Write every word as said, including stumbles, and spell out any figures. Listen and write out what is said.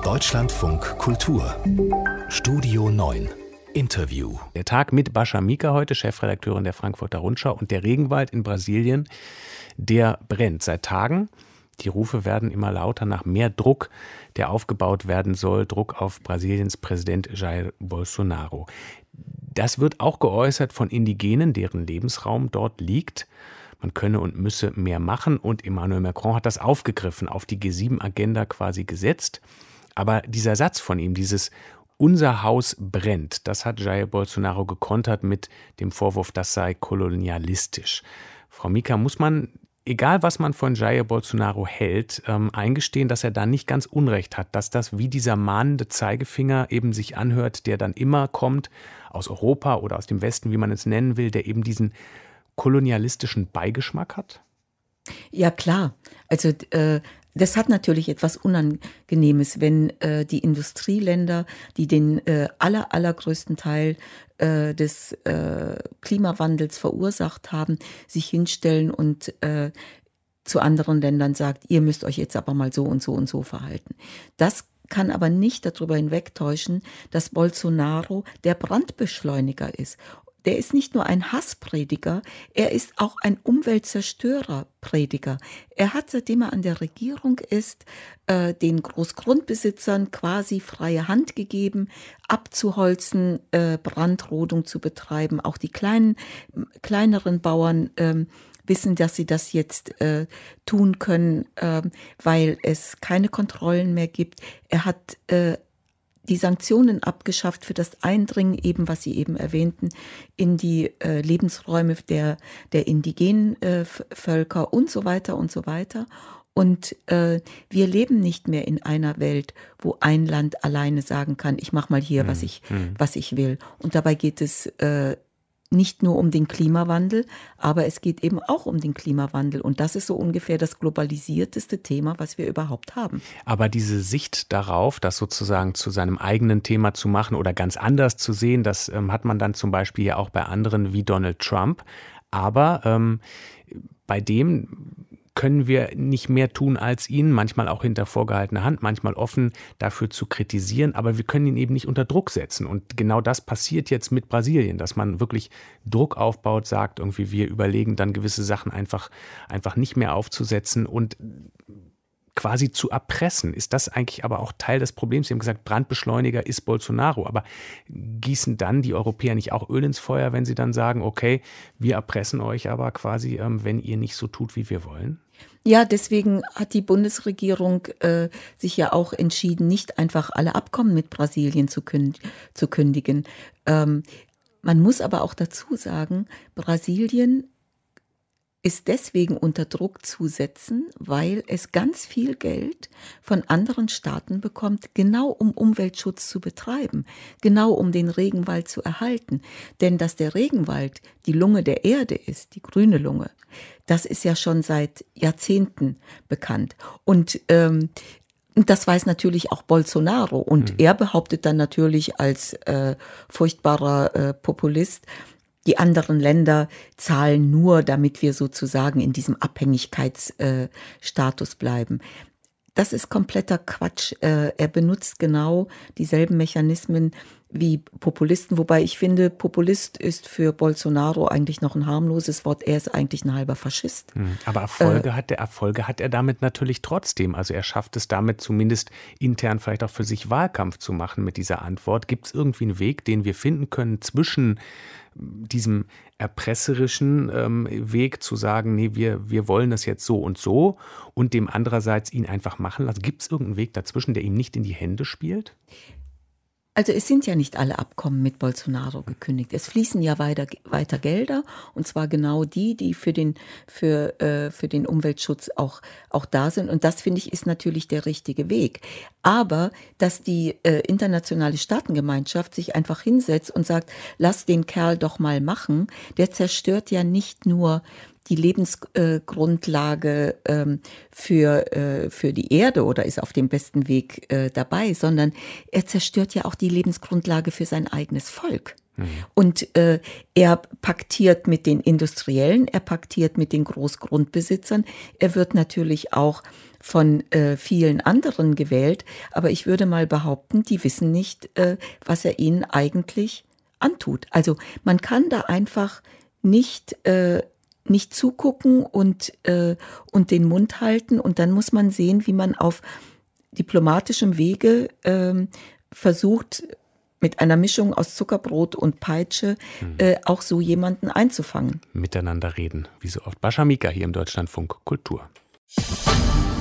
Deutschlandfunk Kultur Studio neun Interview. Der Tag mit Bascha Mika heute, Chefredakteurin der Frankfurter Rundschau. Und der Regenwald in Brasilien, der brennt seit Tagen. Die Rufe werden immer lauter nach mehr Druck, der aufgebaut werden soll. Druck auf Brasiliens Präsident Jair Bolsonaro. Das wird auch geäußert von Indigenen, deren Lebensraum dort liegt. Man könne und müsse mehr machen. Und Emmanuel Macron hat das aufgegriffen, auf die G sieben Agenda quasi gesetzt. Aber dieser Satz von ihm, dieses „Unser Haus brennt“, das hat Jair Bolsonaro gekontert mit dem Vorwurf, das sei kolonialistisch. Frau Mika, muss man, egal was man von Jair Bolsonaro hält, ähm, eingestehen, dass er da nicht ganz Unrecht hat, dass das wie dieser mahnende Zeigefinger eben sich anhört, der dann immer kommt aus Europa oder aus dem Westen, wie man es nennen will, der eben diesen kolonialistischen Beigeschmack hat? Ja, klar. Also äh, das hat natürlich etwas Unangenehmes, wenn äh, die Industrieländer, die den äh, aller, allergrößten Teil äh, des äh, Klimawandels verursacht haben, sich hinstellen und äh, zu anderen Ländern sagt, ihr müsst euch jetzt aber mal so und so und so verhalten. Das kann aber nicht darüber hinwegtäuschen, dass Bolsonaro der Brandbeschleuniger ist. Der ist nicht nur ein Hassprediger, er ist auch ein Umweltzerstörerprediger. Er hat, seitdem er an der Regierung ist, äh, den Großgrundbesitzern quasi freie Hand gegeben, abzuholzen, äh, Brandrodung zu betreiben. Auch die kleinen, kleineren Bauern ähm, wissen, dass sie das jetzt äh, tun können, äh, weil es keine Kontrollen mehr gibt. Er hat äh, die Sanktionen abgeschafft für das Eindringen, eben was Sie eben erwähnten, in die äh, Lebensräume der, der indigenen äh, Völker und so weiter und so weiter. Und äh, wir leben nicht mehr in einer Welt, wo ein Land alleine sagen kann, ich mache mal hier, mhm. was ich, mhm. was ich will. Und dabei geht es äh, nicht nur um den Klimawandel, aber es geht eben auch um den Klimawandel. Und das ist so ungefähr das globalisierteste Thema, was wir überhaupt haben. Aber diese Sicht darauf, das sozusagen zu seinem eigenen Thema zu machen oder ganz anders zu sehen, das ähm, hat man dann zum Beispiel ja auch bei anderen wie Donald Trump. Aber ähm, bei dem können wir nicht mehr tun, als ihn, manchmal auch hinter vorgehaltener Hand, manchmal offen dafür zu kritisieren, aber wir können ihn eben nicht unter Druck setzen. Und genau das passiert jetzt mit Brasilien, dass man wirklich Druck aufbaut, sagt irgendwie, wir überlegen dann gewisse Sachen einfach, einfach nicht mehr aufzusetzen und quasi zu erpressen. Ist das eigentlich aber auch Teil des Problems? Sie haben gesagt, Brandbeschleuniger ist Bolsonaro, aber gießen dann die Europäer nicht auch Öl ins Feuer, wenn sie dann sagen, okay, wir erpressen euch aber quasi, ähm, wenn ihr nicht so tut, wie wir wollen? Ja, deswegen hat die Bundesregierung äh, sich ja auch entschieden, nicht einfach alle Abkommen mit Brasilien zu, künd- zu kündigen. Ähm, man muss aber auch dazu sagen, Brasilien ist deswegen unter Druck zu setzen, weil es ganz viel Geld von anderen Staaten bekommt, genau um Umweltschutz zu betreiben, genau um den Regenwald zu erhalten. Denn dass der Regenwald die Lunge der Erde ist, die grüne Lunge, das ist ja schon seit Jahrzehnten bekannt. Und ähm, das weiß natürlich auch Bolsonaro. Und mhm. er behauptet dann natürlich als äh, furchtbarer äh, Populist, die anderen Länder zahlen nur, damit wir sozusagen in diesem Abhängigkeitsstatus bleiben. Das ist kompletter Quatsch. Er benutzt genau dieselben Mechanismen wie Populisten, wobei ich finde, Populist ist für Bolsonaro eigentlich noch ein harmloses Wort. Er ist eigentlich ein halber Faschist. Aber Erfolge äh, hat der Erfolge hat er damit natürlich trotzdem. Also er schafft es damit zumindest intern vielleicht auch für sich Wahlkampf zu machen mit dieser Antwort. Gibt es irgendwie einen Weg, den wir finden können zwischen diesem erpresserischen ähm, Weg zu sagen, nee, wir, wir wollen das jetzt so und so und dem andererseits ihn einfach machen lassen? Gibt es irgendeinen Weg dazwischen, der ihm nicht in die Hände spielt? Also es sind ja nicht alle Abkommen mit Bolsonaro gekündigt. Es fließen ja weiter, weiter Gelder, und zwar genau die, die für den, für, äh, für den Umweltschutz auch, auch da sind. Und das, finde ich, ist natürlich der richtige Weg. Aber dass die äh, internationale Staatengemeinschaft sich einfach hinsetzt und sagt, lass den Kerl doch mal machen, der zerstört ja nicht nur die Lebensgrundlage äh, ähm, für, äh, für die Erde oder ist auf dem besten Weg äh, dabei, sondern er zerstört ja auch die Lebensgrundlage für sein eigenes Volk. Mhm. Und äh, er paktiert mit den Industriellen, er paktiert mit den Großgrundbesitzern. Er wird natürlich auch von äh, vielen anderen gewählt, aber ich würde mal behaupten, die wissen nicht, äh, was er ihnen eigentlich antut. Also man kann da einfach nicht, äh, nicht zugucken und, äh, und den Mund halten, und dann muss man sehen, wie man auf diplomatischem Wege äh, versucht, mit einer Mischung aus Zuckerbrot und Peitsche mhm. äh, auch so jemanden einzufangen. Miteinander reden, wie so oft. Bascha Mika hier im Deutschlandfunk Kultur.